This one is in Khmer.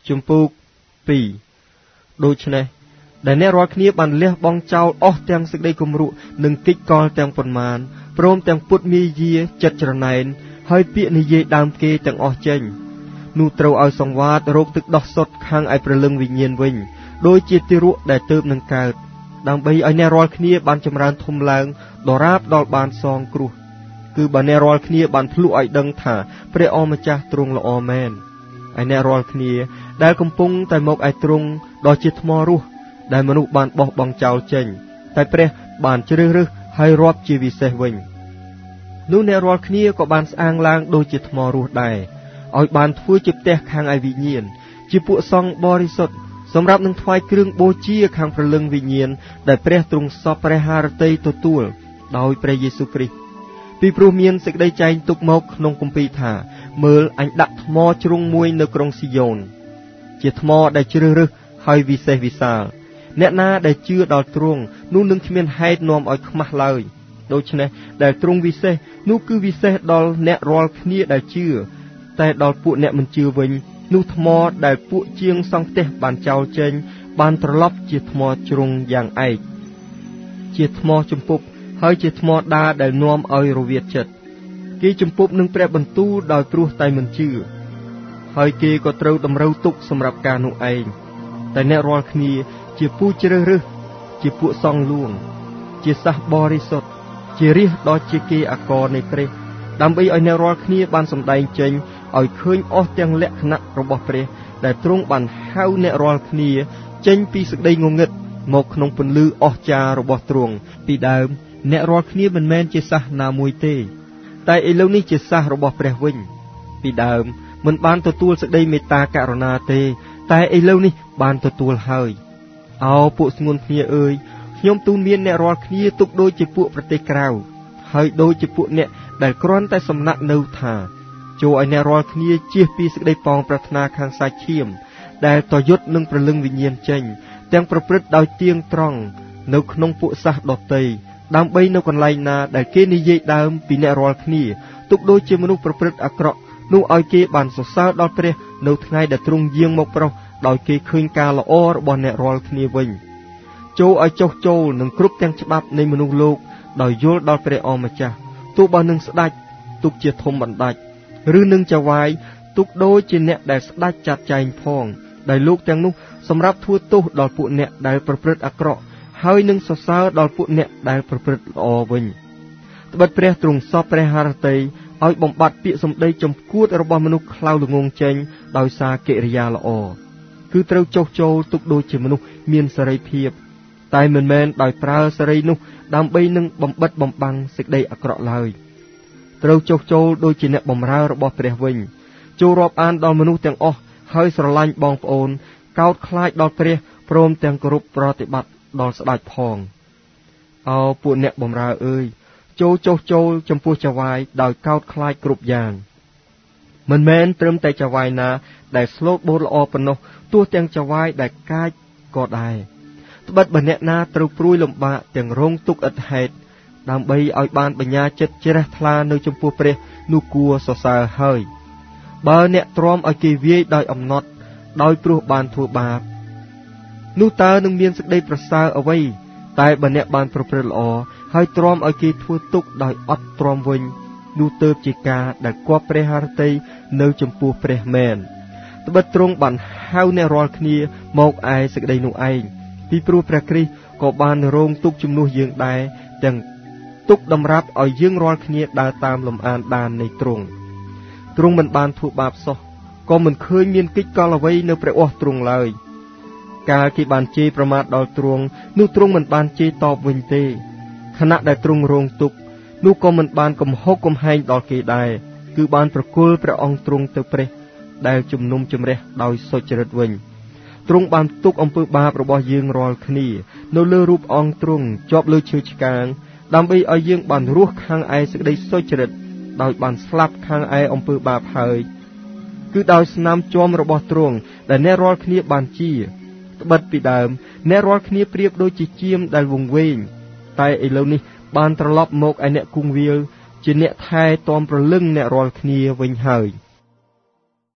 ជំពូក2ដូច្នេះដែលអ្នករាល់គ្នាបានលះបង់ចោលអស់ទាំងសេចក្តីគំរក់និងកិច្ចកលទាំងប៉ុន្មានព្រមទាំងពុតមាយាចិត្តច្រណែនហើយពាក្យនិយាយដើមគេទាំងអស់ចេញនោះត្រូវឲ្យសង្វាតរោគទឹកដោះសុទ្ធខាងឯព្រលឹងវិញ្ញាណវិញដោយជាទារកដែលទើបនឹងកើតដើម្បីឲ្យអ្នករាល់គ្នាបានចម្រើនធំឡើងដរាបដល់បានសងគ្រោះគឺបើអ្នករាល់គ្នាបានភ្លក់ឲ្យដឹងថាព្រះអម្ចាស់ទ្រង់ល្អមែនហើយអ្នករាល់គ្នាដែលកំពុងតែមកឯទ្រង់ដ៏ជាថ្មរស់ដែលមនុស្សបានបោះបង់ចោលចេញតែព្រះបានជ្រើសរើសហើយរាប់ជាវិសេសវិញនោះអ្នករាល់គ្នាក៏បានស្អាងឡើងដូចជាថ្មរស់ដែរឲ្យបានធ្វើជាផ្ទះខាងឯវិញ្ញាណជាពួកសង្ឃបរិសុទ្ធសម្រាប់នឹងថ្វាយគ្រឿងបូជាខាងព្រលឹងវិញ្ញាណដែលព្រះទ្រង់សពព្រះハរតីទទួលដោយព្រះយេស៊ូវគ្រីស្ទពីព្រោះមានសេចក្តីចែងទុកមកក្នុងគម្ពីរថាមើលអញដាក់ថ្មជ្រុងមួយនៅក្រុងស៊ីយ៉ូនជាថ្មដែលជ្រើសរើសហើយវិសេសវិសាលអ្នកណាដែលជឿដល់ទ្រង់នោះនឹងគ្មានហេតុនាំឲ្យខ្មាស់ឡើយដូច្នេះដែលទ្រង់វិសេសនោះគឺវិសេសដល់អ្នករាល់គ្នាដែលជឿតែដល់ពួកអ្នកមិនជឿវិញនោះថ្មដែលពួកជាងសង់ផ្ទះបានចោលចេញបានត្រឡប់ជាថ្មជ្រុងយ៉ាងឯកជាថ្មជំពប់ហើយជាថ្មដាដែលនាំឲ្យរវិតចិត្តគេជំពប់នឹងព្រះបន្ទូលដោយព្រោះតែមិនជឿហើយគេក៏ត្រូវតម្រូវទុកសម្រាប់ការនោះឯងតែអ្នករាល់គ្នាជាពូជជ្រើសរើសជាពួកសង្ឃលួងជាសះបរិសុទ្ធជារាជដ៏ជាគេអាករនៃព្រះដើម្បីឲ្យអ្នករាល់គ្នាបានសម្ដែងចេញឲ្យឃើញអស់ទាំងលក្ខណៈរបស់ព្រះដែលទ្រង់បានហៅអ្នករាល់គ្នាចេញពីសេចក្តីងងឹតមកក្នុងពន្លឺអស្ចារ្យរបស់ទ្រង់ពីដើមអ្នករាល់គ្នាមិនមែនជាសះណាមួយទេតែឥឡូវនេះជាសះរបស់ព្រះវិញពីដើមមិនបានទទួលសេចក្តីមេត្តាករុណាទេតែឥឡូវនេះបានទទួលហើយអោពួកស្ងួនគ្នាអើយខ្ញុំទូន្មានអ្នករាល់គ្នាទុកដូចជាពួកប្រទេសក្រៅហើយដូចជាពួកអ្នកដែលគ្រាន់តែសំណាក់នៅថាចូលឲ្យអ្នករាល់គ្នាជៀសពីសេចក្តីប៉ងប្រាថ្នាខាងសាច់ឈាមដែលតយុទ្ធនឹងព្រលឹងវិញ្ញាណចេញទាំងប្រព្រឹត្តដោយទៀងត្រង់នៅក្នុងពួកសាសដតីដើម្បីនៅកន្លែងណាដែលគេនិយាយដើមពីអ្នករាល់គ្នាទុកដូចជាមនុស្សប្រព្រឹត្តអាក្រក់នោះឲ្យគេបានសរសើរដល់ព្រះនៅថ្ងៃដែលទ្រង់យាងមកប្រោសដោយគេឃើញការល្អរបស់អ្នករាល់គ្នាវិញចូលឲ្យចុះចូលនឹងគ្រប់ទាំងច្បាប់នៃមនុស្សលោកដោយយល់ដល់ព្រះអម្ចាស់ទោះបើនឹងស្ដេចទុកជាធំបណ្ដាច់ឬនឹងចវាយទុកដូចជាអ្នកដែលស្ដេចចាត់ចែងផងដែលលោកទាំងនោះសម្រាប់ធ្វើទោសដល់ពួកអ្នកដែលប្រព្រឹត្តអាក្រក់ហើយនឹងសរសើរដល់ពួកអ្នកដែលប្រព្រឹត្តល្អវិញត្បិតព្រះទ្រង់សពព្រះハរតីឲ្យបំបត្តិពាក្យសម្ដីចំគួតរបស់មនុស្សខ្លៅល្ងងចេញដោយសារកិរិយាល្អគឺត្រូវចុះចូលទុកដូចជាមនុស្សមានសេរីភាពតែមិនមែនដោយប្រើសេរីនោះដើម្បីនឹងបំបិទបំបាំងសេចក្តីអាក្រក់ឡើយត្រូវចុះចូលដូចជាអ្នកបម្រើរបស់ព្រះវិញចូលរាប់អានដល់មនុស្សទាំងអស់ហើយស្រឡាញ់បងប្អូនកោតខ្លាចដល់ព្រះព្រមទាំងគោរពប្រតិបត្តិដល់ស្ដេចផងអោពួកអ្នកបម្រើអើយចូលចុះចូលចំពោះចវាយដោយកោតខ្លាចគ្រប់យ៉ាងមិនមែនត្រឹមតែចវាយណាដែលស្លូតបូតល្អប៉ុណ្ណោះទោះទាំងចវាយដែលកាចក៏ដែរត្បិតបើអ្នកណាត្រូវព្រួយលំបាកទាំងរងទុក្ខឥតហេតុដើម្បីឲ្យបានបញ្ញាចិត្តជ្រះថ្លានៅចំពោះព្រះនោះគួរសរសើរហើយបើអ្នកទ្រាំឲ្យគេវាយដោយអំណត់ដោយព្រោះបានធ្វើបាបនោះតើនឹងមានសេចក្តីប្រសើរអ្វីតែបើអ្នកបានប្រព្រឹត្តល្អហើយទ្រាំឲ្យគេធ្វើទុក្ខដោយអត់ទ្រាំវិញនោះទើបជាការដែលគប់ព្រះハរតីនៅចំពោះព្រះមែនត្បិតទ្រង់បានហៅអ្នករាល់គ្នាមកឯសេចក្តីនោះឯងពីព្រោះព្រះគ្រីស្ទក៏បានរងទុក្ខជំនួសយើងដែរទាំងទុក្ខតម្រាប់ឲ្យយើងរាល់គ្នាដើរតាមលំអានដាននៃទ្រង់មិនបានធ្វើបាបសោះក៏មិនឃើញមានកិច្ចកលអ្វីនៅព្រះអស់ទ្រង់ឡើយកាលគេបានជេរប្រមាថដល់ទ្រង់នោះទ្រង់មិនបានជេរតបវិញទេខណៈដែលទ្រង់រងទុក្ខនោះក៏មិនបានកំហុសកំហែងដល់គេដែរគឺបានប្រគល់ព្រះអង្គទ្រង់ទៅព្រះដែលជំនុំជម្រះដោយសុចរិតវិញទ្រង់បានទុកអំពើបាបរបស់យើងរាល់គ្នានៅលើរូបអង្គទ្រង់ជាប់លើឈើឆ្កាងដើម្បីឲ្យយើងបានរស់ខាងឯសេចក្តីសុចរិតដោយបានស្លាប់ខាងឯអំពើបាបហើយគឺដោយស្នាមជាំរបស់ទ្រង់ដែលអ្នករាល់គ្នាបានជាត្បិតពីដើមអ្នករាល់គ្នាប្រៀបដូចជាជាមដែលវង្វេងតែឥឡូវនេះបានត្រឡប់មកឯអ្នកគង់វាលជាអ្នកថែទាំប្រលឹងអ្នករាល់គ្នាវិញហើយ